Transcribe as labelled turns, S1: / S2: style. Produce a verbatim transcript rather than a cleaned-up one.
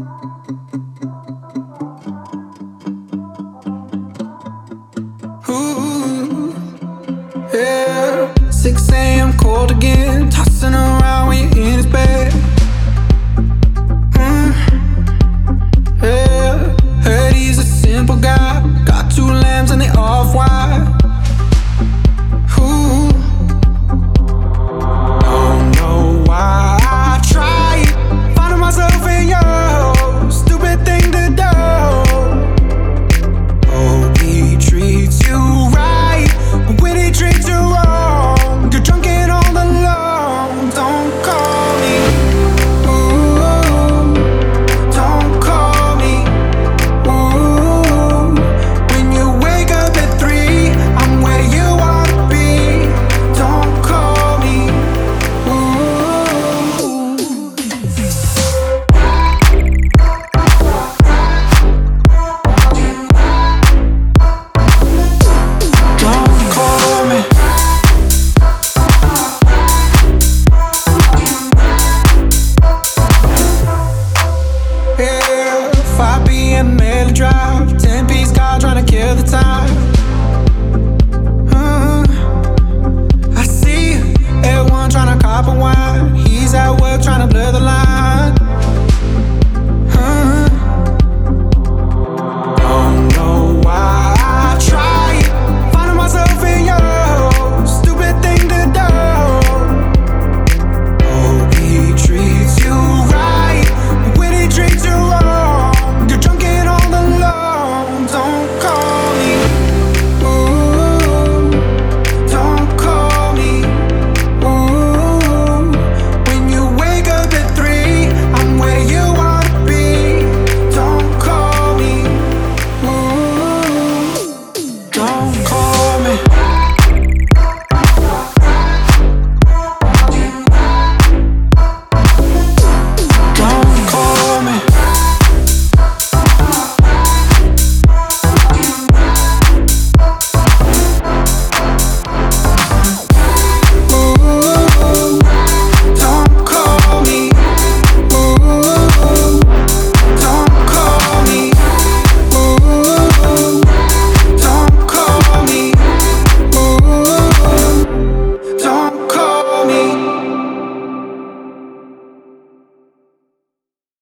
S1: Ooh, yeah. six a m cold again, tossing around when you're in his bed. Mm, yeah. Heard he's a simple guy, got two lambs and they off-white. Ooh, don't know why I tried finding myself in your stupid thing to do. Hope he treats you right, but when he treats you wrong, you're drunk and all alone. Don't call me, ooh, don't call me, ooh. When you wake up at three, I'm where you wanna be. Don't call me, ooh. Don't call me. Yeah, five p m Mail Drive, ten piece car trying to kill the time. Uh, I see everyone trying to cop a wine. He's at work trying to blur the line.